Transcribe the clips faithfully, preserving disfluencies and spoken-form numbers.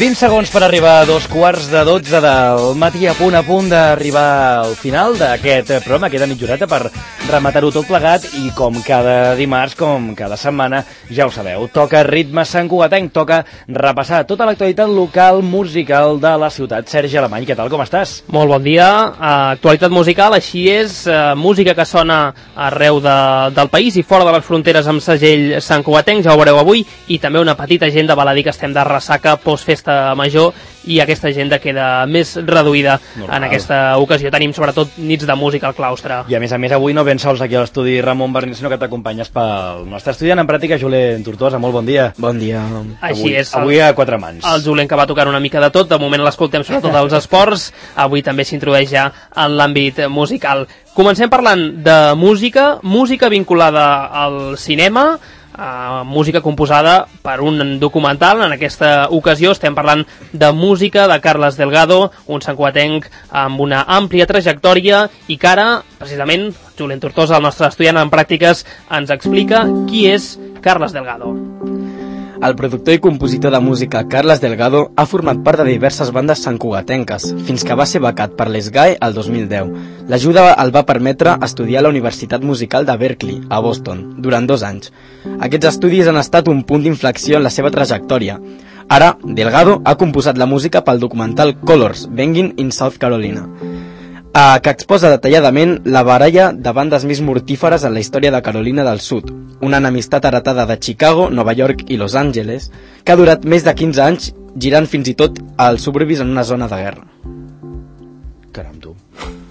vint segons per arribar a dos quarts de dotze del matí, a punt a punt d'arribar al final d'aquest programa. Queda mitja horeta per rematar-ho tot plegat i com cada dimarts, com cada setmana, ja ho sabeu, toca ritme santcugatenc, toca repassar tota l'actualitat local musical de la ciutat. Sergi Alemany, què tal, com estàs? Molt bon dia. Uh, actualitat musical, així és, uh, música que sona arreu de, del país i fora de les fronteres amb segell santcugatenc, ja ho veureu avui, i també una petita agenda, val a dir que estem de ressaca postfesta major i aquesta agenda queda més reduïda. Normal. En aquesta ocasió. Tenim sobretot nits de música al claustre. I a més a més avui no ben sols aquí a l'estudi Ramon Bernil, sinó que t'acompanyes pel nostre estudiant en pràctica, Julen Tortosa. Molt bon dia. Bon dia. Així avui, és. Avui a quatre mans. El Julen, que va tocar una mica de tot, de moment l'escoltem sobretot als esports, avui també s'introdueix ja en l'àmbit musical. Comencem parlant de música, música vinculada al cinema, Uh, música composada per un documental. En aquesta ocasió estem parlant de música de Carles Delgado, un santcugatenc amb una àmplia trajectòria i que ara, precisament, Julen Tortosa, el nostre estudiant en pràctiques, ens explica qui és Carles Delgado. El productor i compositor de música Carles Delgado ha format part de diverses bandes santcugatenques, fins que va ser becat per l'S G A E el dos mil deu. L'ajuda el va permetre estudiar a la Universitat Musical de Berkeley, a Boston, durant dos anys. Aquests estudis han estat un punt d'inflexió en la seva trajectòria. Ara, Delgado ha composat la música pel documental Colors, Banging in South Carolina, que exposa detalladament la baralla de bandes més mortíferes en la història de Carolina del Sud, una enemistat heretada de Chicago, Nova York i Los Angeles, que ha durat més de quinze anys girant fins i tot als suburbis en una zona de guerra. Caram, tu.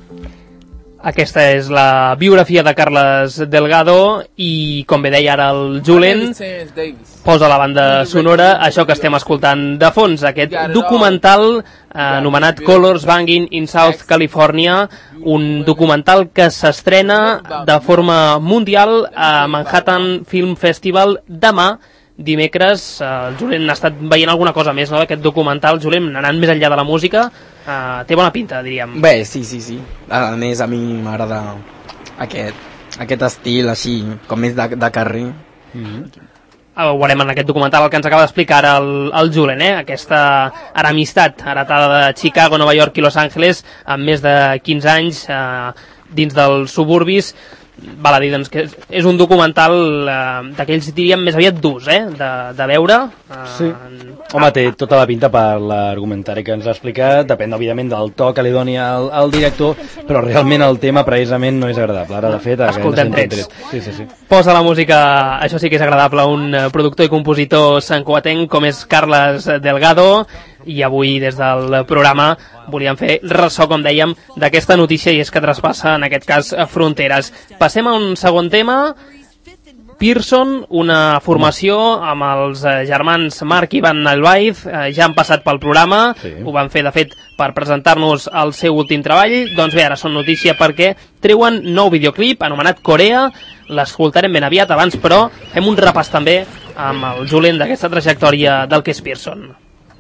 Aquesta és la biografia de Carles Delgado i, com bé deia ara el Julen, posa la banda sonora, això que estem escoltant de fons, aquest documental eh, anomenat Colors Banging in South California, un documental que s'estrena de forma mundial a Manhattan Film Festival demà, dimecres. El Julen ha estat veient alguna cosa més, no?, d'aquest documental. Julen, anant més enllà de la música, uh, té bona pinta, diríem. Bé, sí, sí, sí. A més, a mi m'agrada aquest, aquest estil així, com més de, de carrer. Mm-hmm. Ho veurem en aquest documental, el que ens acaba d'explicar ara el, el Julen, eh? Aquesta enemistat heretada de Chicago, Nova York i Los Angeles, amb més de quinze anys uh, dins dels suburbis. Val a dir, doncs, que és un documental eh, d'aquells, diríem, més aviat durs, eh, de, de veure. Eh, sí. Home, té tota la pinta per l'argumentari que ens ha explicat, depèn, òbviament, del to que li doni al, al director, però realment el tema, precisament, no és agradable. Ara, de fet... Escoltem trets. Sí, sí, sí. Posa la música, això sí que és agradable, un productor i compositor santcugatenc com és Carles Delgado, i avui des del programa volíem fer ressò, com dèiem, d'aquesta notícia, i és que traspassa, en aquest cas, fronteres. Passem a un segon tema. Pearson, una formació amb els germans Marc i Ivan Narváez, ja han passat pel programa, sí. Ho van fer, de fet, per presentar-nos el seu últim treball. Doncs bé, ara són notícia perquè treuen nou videoclip anomenat Corea, l'escoltarem ben aviat. Abans, però, fem un repàs també amb el Julen d'aquesta trajectòria del que és Pearson.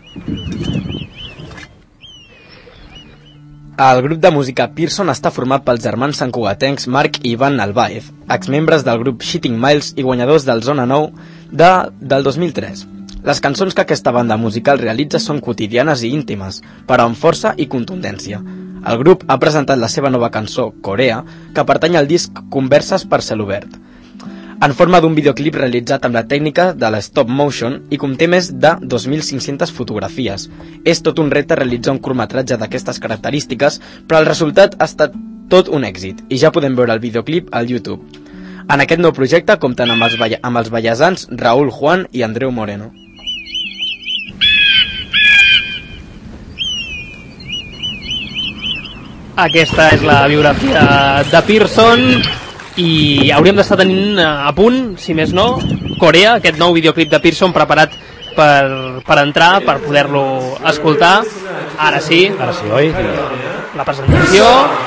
El grup de música Pearson està format pels germans santcugatencs Marc i Ivan Narváez, exmembres del grup Shooting Miles i guanyadors del Zona nou de, del dos mil tres. Les cançons que aquesta banda musical realitza són quotidianes i íntimes, però amb força i contundència. El grup ha presentat la seva nova cançó, Corea, que pertany al disc Converses per cel obert, en forma d'un videoclip realitzat amb la tècnica de la stop motion i conté més de dos mil cinc-centes fotografies. És tot un repte realitzar un curtmetratge d'aquestes característiques, però el resultat ha estat tot un èxit i ja podem veure el videoclip al YouTube. En aquest nou projecte compten amb els, amb els ballesans Raúl Juan i Andreu Moreno. Aquesta és la biografia de Pearson i hauríem d'estar tenint a punt, si més no, Corea, aquest nou videoclip de Pearson preparat per, per entrar, per poder-lo escoltar. Ara sí. Ara sí, oi? La presentació.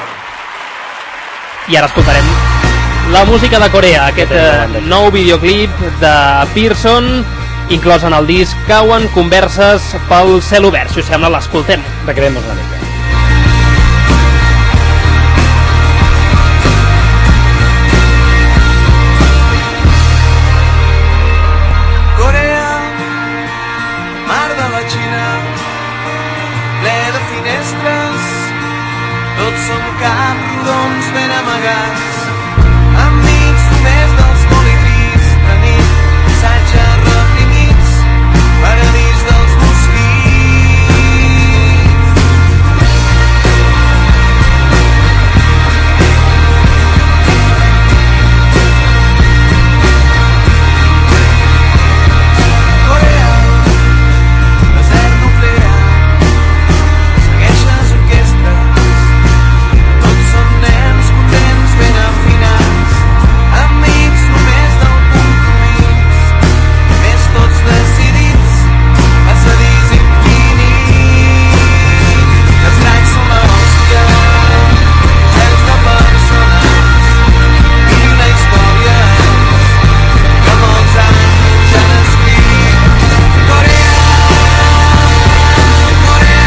I ara escoltarem la música de Corea, aquest eh, nou videoclip de Pearson, inclòs en el disc Cauen Converses pel cel obert. Si us sembla, l'escoltem. Recreem-nos una mica. Mar de la Xina racons ben amagats, amics només dels colibris, de nit, missatges reprimits, paradís dels mosquits. Corea, desert nuclear, segueix les orquestres, tots són nens contents ben afinats, amics només del compromís, més tots decidits a sedis infinits. I els crancs són la hòstia, cels de persones i una història que molts anys han escrit. Corea, Corea,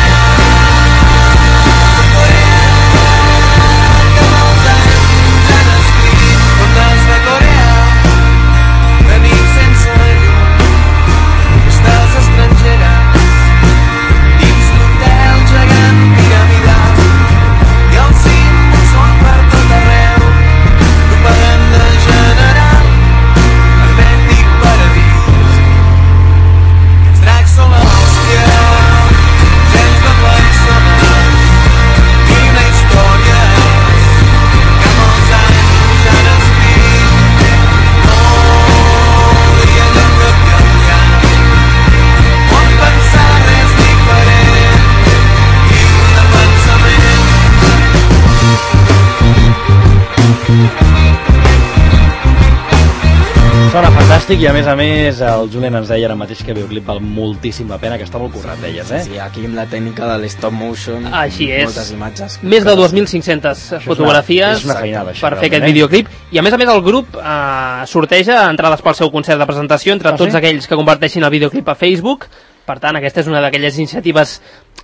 Corea, que molts anys han escrit. Contes de Corea, de nit sense llum, festes estrangeres, dins l'hotel gegant piramidal, i els símbols són per tot arreu, propaganda general, hermètic paradís. I els dracs són la hòstia, gens de persones, i una història que molts anys han escrit. No hi ha lloc de canviar, on pensar res diferent, i de pensament. Sona fantàstic i a més a més el Julen ens deia ara mateix que el videoclip val moltíssim la pena, que està molt currat, deies, eh? Sí, aquí amb la tècnica de l'stop motion, Així és. moltes imatges. Més de dos mil cinc-centes fotografies és una feinada, això, per fer aquest realment, eh? videoclip. I a més a més el grup eh, sorteja entrades pel seu concert de presentació entre Ah, tots sí? aquells que comparteixin el videoclip a Facebook. Per tant, aquesta és una d'aquelles iniciatives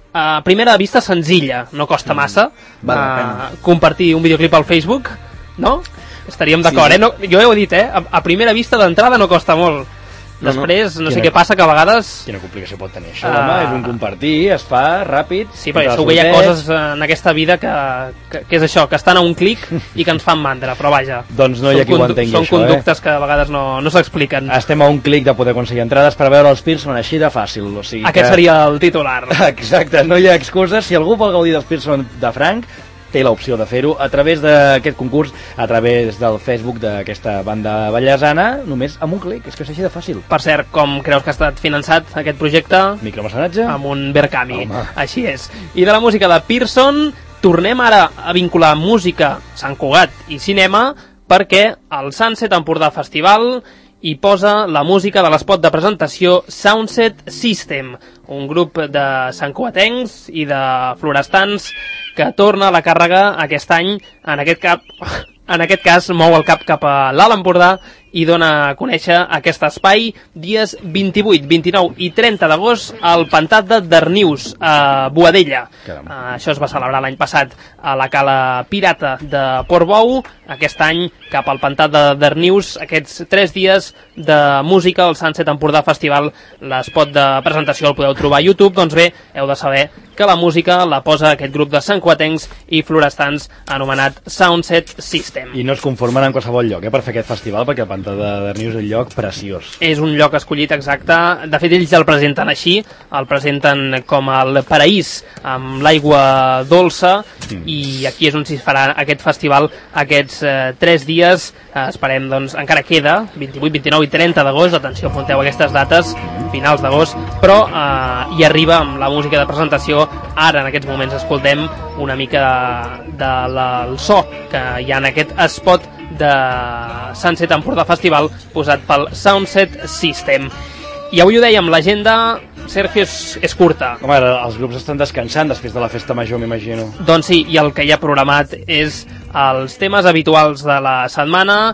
a primera vista senzilla, no costa massa val la eh, pena. compartir un videoclip al Facebook, no? Estaríem d'acord, Sí. eh? No, jo ho he dit, eh? A, a primera vista d'entrada no costa molt. No, no. Després, no, sé Quina- què passa, que a vegades... Quina complicació pot tenir això, Ah. home? És un compartir, es fa ràpid. Sí, perquè entre segur que hi ha els coses en aquesta vida que, que, que és això, que estan a un clic i que ens fan mandra, però vaja. Doncs no hi ha Són qui ho condu- entengui, Són això, eh? conductes que a vegades no, no s'expliquen. Estem a un clic de poder aconseguir entrades per veure els Pearson així de fàcil. O sigui Aquest que... seria el titular. Exacte, no hi ha excuses. Si algú vol gaudir dels Pearson de franc, té l'opció de fer-ho a través d'aquest concurs, a través del Facebook d'aquesta banda ballesana, només amb un clic, és que és així de fàcil. Per cert, com creus que ha estat finançat aquest projecte? Micromecenatge? Amb un Berkami, Home. així és. I de la música de Pearson, tornem ara a vincular música, Sant Cugat i cinema, perquè el Sunset Empordà Festival hi posa la música de l'espot de presentació Soundset System, un grup de santcugatencs i de florestans que torna a la càrrega aquest any, en aquest cap... En aquest cas, mou el cap cap a l'Alt Empordà i dona a conèixer aquest espai dies vint-i-vuit, vint-i-nou i trenta d'agost al Pantà de Darnius, a Boadella. Caram. Uh, això es va celebrar l'any passat a la Cala Pirata de Portbou. Aquest any, cap al Pantà de Darnius, aquests tres dies de música, el Sunset Empordà Festival, l'espot de presentació el podeu trobar a YouTube. Doncs bé, heu de saber que la música la posa aquest grup de santcugatencs i florestans anomenat Soundset System. I no es conformen en qualsevol lloc, eh, per fer aquest festival, perquè el Pantà de Darnius és un lloc preciós. És un lloc escollit exacte. De fet, ells el presenten així, el presenten com el paraís amb l'aigua dolça, mm. i aquí és on s'hi farà aquest festival aquests eh, tres dies. Eh, esperem, doncs, encara queda vint-i-vuit, vint-i-nou i trenta d'agost, atenció, apunteu aquestes dates, finals d'agost, però eh, hi arriba amb la música de presentació. Ara, en aquests moments, escoltem una mica de, de la, el so que hi ha en aquest spot de Sunset Empordà Festival posat pel Soundset System. I avui ho dèiem, l'agenda, Sergio, és, és curta. Home, ara els grups estan descansant després de la festa major, m'imagino. Doncs sí, i el que hi ha programat és els temes habituals de la setmana,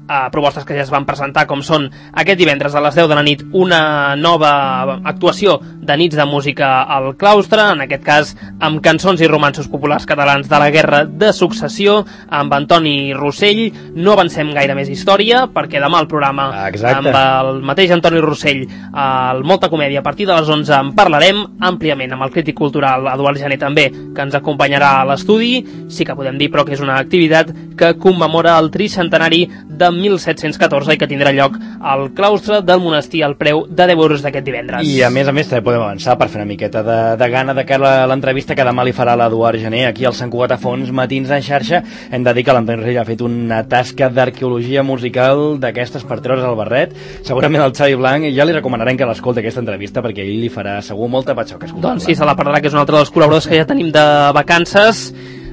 a propostes que ja es van presentar, com són aquest divendres a les deu de la nit una nova actuació de nits de música al claustre, en aquest cas amb cançons i romanços populars catalans de la Guerra de Successió, amb Antoni Rossell. No avancem gaire més història, perquè demà el programa Exacte. amb el mateix Antoni Rossell, al Molta Comèdia, a partir de les onze en parlarem àmpliament amb el crític cultural Eduard Jané també, que ens acompanyarà a l'estudi. Sí que podem dir, però, que és una activitat que commemora el tricentenari de mil set-cents catorze i que tindrà lloc al claustre del monestir al preu de deu euros d'aquest divendres. I a més a més també podem avançar per fer una miqueta de, de gana de cara a l'entrevista que demà li farà l'Eduard Jané aquí al Sant Cugat a Fons, Matins en xarxa. Hem de dir que l'Antoni Rossell ha fet una tasca d'arqueologia musical d'aquestes per treure's al barret. Segurament el Xavi Blanc ja li recomanarem que l'escolti aquesta entrevista, perquè ell li farà segur molta patxoca. Doncs sí, se la perdrà, que és un altre dels col·laboradors que ja tenim de vacances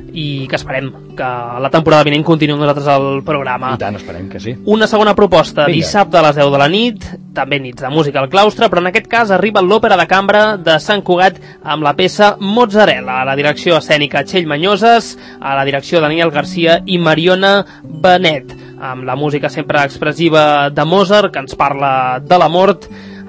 i que esperem que la temporada vinent continuï amb nosaltres al programa. I tant, esperem que sí. Una segona proposta, Vinga. Dissabte a les deu de la nit, també nits de música al claustre, però en aquest cas arriba l'Òpera de Cambra de Sant Cugat amb la peça Mozzarella, a la direcció escènica Txell Manyoses, a la direcció Daniel Garcia i Mariona Benet, amb la música sempre expressiva de Mozart, que ens parla de la mort.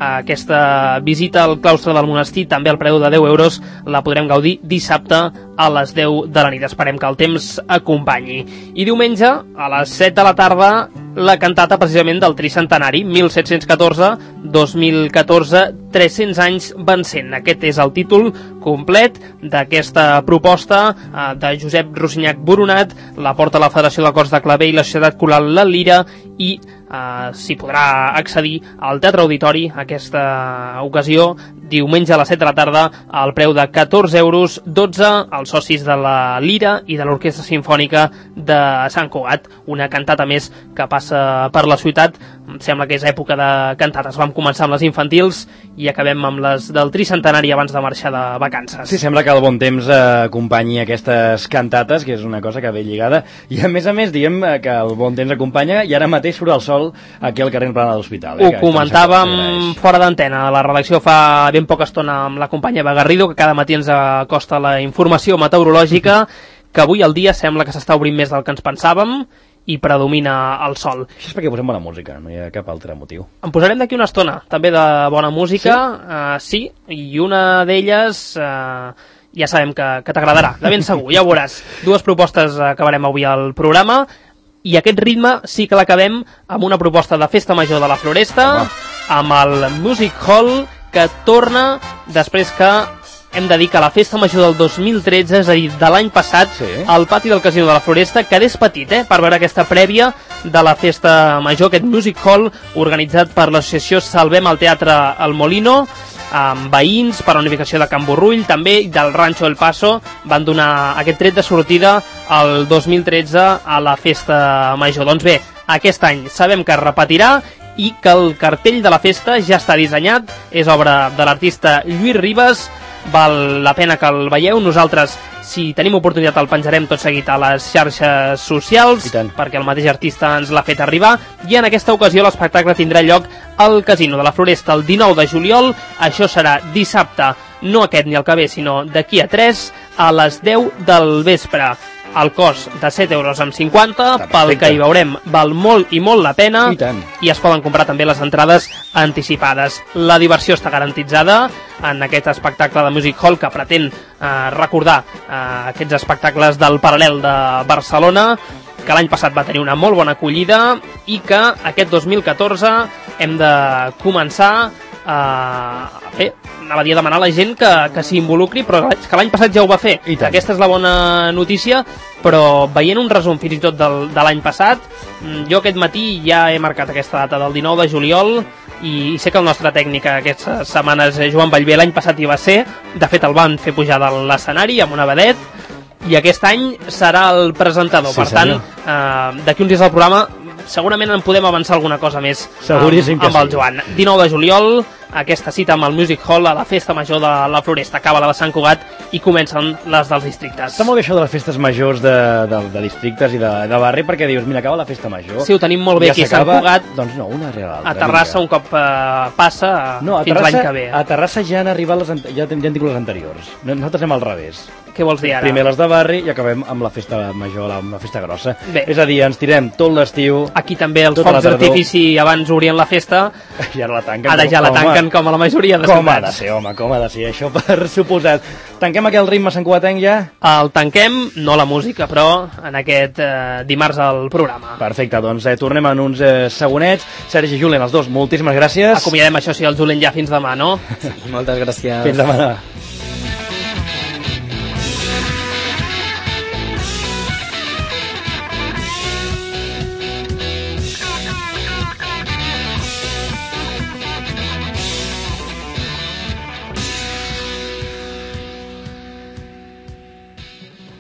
Aquesta visita al claustre del monestir, també al preu de deu euros, la podrem gaudir dissabte a les deu de la nit. Esperem que el temps acompanyi. I diumenge, a les set de la tarda, la cantata precisament del tricentenari, mil set-cents catorze dos mil catorze, tres-cents anys vencent. Aquest és el títol complet d'aquesta proposta de Josep Rosinyac Boronat. La porta la Federació de Cors de Claver i la Societat Coral La Lira, i Uh, s'hi podrà accedir al Teatre Auditori aquesta ocasió, diumenge a les set de la tarda, al preu de catorze euros, dotze als socis de la Lira i de l'Orquestra Simfònica de Sant Cugat. Una cantata més que passa per la ciutat. Em sembla que és època de cantates. Vam començar amb les infantils i acabem amb les del tricentenari abans de marxar de vacances. Sí, sembla que el bon temps acompanyi aquestes cantates, que és una cosa que ve lligada, i a més a més diem que el bon temps acompanya i ara mateix surt el sol aquí al carrer Plana de l'Hospital. Eh? Ho comentàvem fora d'antena a la redacció fa ben poca estona amb la companya Eva Garrido, que cada matí ens acosta la informació meteorològica, que avui el dia sembla que s'està obrint més del que ens pensàvem i predomina el sol. Això és perquè posem bona música, no hi ha cap altre motiu. En posarem d'aquí una estona, també de bona música, sí, uh, sí i una d'elles uh, ja sabem que, que t'agradarà, de ben segur, ja ho veuràs. Dues propostes acabarem avui al programa, i aquest ritme sí que l'acabem amb una proposta de Festa Major de la Floresta, amb el Music Hall, que torna després que hem de dir que la Festa Major del dos mil tretze, és a dir, de l'any passat, sí, al pati del Casino de la Floresta, quedés petit, eh, per veure aquesta prèvia de la Festa Major, aquest Music Hall organitzat per l'associació Salvem el Teatre El Molino, amb veïns per la unificació de Can Borrull, també del Rancho El Paso, van donar aquest tret de sortida el dos mil tretze a la Festa Major. Doncs bé, aquest any sabem que es repetirà i que el cartell de la festa ja està dissenyat, és obra de l'artista Lluís Ribas, val la pena que el veieu. Nosaltres, si tenim oportunitat, el penjarem tot seguit a les xarxes socials, perquè el mateix artista ens l'ha fet arribar, i en aquesta ocasió l'espectacle tindrà lloc al Casino de la Floresta el dinou de juliol. Això serà dissabte, no aquest ni el que ve, sinó d'aquí a tres, a les deu del vespre. El cost de set euros amb cinquanta, pel que hi veurem val molt i molt la pena, i, i es poden comprar també les entrades anticipades. La diversió està garantitzada en aquest espectacle de Music Hall, que pretén eh, recordar eh, aquests espectacles del Paral·lel de Barcelona, que l'any passat va tenir una molt bona acollida i que aquest dos mil catorze hem de començar a fer, anava a dir a demanar a la gent que, que s'hi involucri, però que l'any passat ja ho va fer. Aquesta és la bona notícia, però veient un resum fins i tot del, de l'any passat, jo aquest matí ja he marcat aquesta data del dinou de juliol, i sé que el nostre tècnic aquestes setmanes, Joan Vallvé, l'any passat hi va ser, de fet el van fer pujar de l'escenari amb una vedet, i aquest any serà el presentador. Sí, per tant, eh, d'aquí uns dies al programa segurament en podem avançar alguna cosa més amb, amb el Joan. dinou de juliol, aquesta cita amb el Music Hall a la festa major de la Floresta. Acaba la de Sant Cugat i comencen les dels districtes. Està molt bé això de les festes majors de, de, de districtes i de, de barri, perquè dius, mira, acaba la festa major. Sí, ho tenim molt bé ja aquí a Sant Cugat. Doncs no, una rere l'altra. A Terrassa un cop eh, passa no, fins l'any que ve. A Terrassa ja han arribat les, ja, ja han tingut les anteriors. Nosaltres anem al revés. Què vols dir ara? Primer les de barri i acabem amb la festa major, amb la festa grossa. Bé. És a dir, ens tirem tot l'estiu. Aquí també els focs d'artifici abans obrien la festa. I ara la tanquen. Ara ja la tanquen com a la majoria de com ciutats. Com ha de ser, home, com ha de ser, això per suposat. Tanquem aquell ritme santcugatenc ja? El tanquem, no la música, però en aquest eh, dimarts al programa. Perfecte, doncs eh, tornem en uns eh, segonets. Sergi i Julen, els dos, moltíssimes gràcies. Acomiadem, això sí, el Julen ja fins demà, no? Sí, moltes gràcies. Fins demà.